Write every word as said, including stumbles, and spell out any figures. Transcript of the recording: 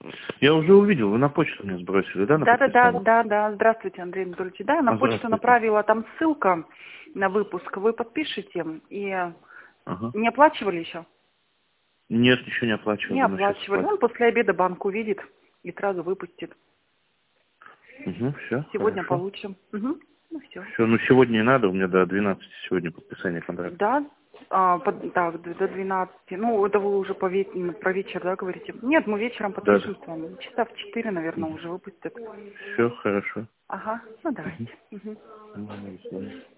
Я уже увидел, вы на почту мне сбросили, да? Да, да, да, да, да. Здравствуйте, Андрей Анатольевич. Да, на А, почту направила, там ссылка на выпуск. Вы подпишите и Ага. не оплачивали еще? Нет, еще не оплачивал. Не Думаю, сейчас оплачивали. оплатим. Он после обеда банк увидит и сразу выпустит. Угу, все, Сегодня хорошо. получим. Угу. Ну все. Все, ну сегодня не надо, у меня до двенадцати сегодня подписание контракта. Да, а, под, так, до до двенадцати. Ну, это вы уже по ве- про вечер, да, говорите? Нет, мы вечером Да, подпишем да. с вами. Часа в четыре, наверное, уже выпустят. Все, хорошо. Ага, ну Угу. давайте. Мгм. Ну, до свидания.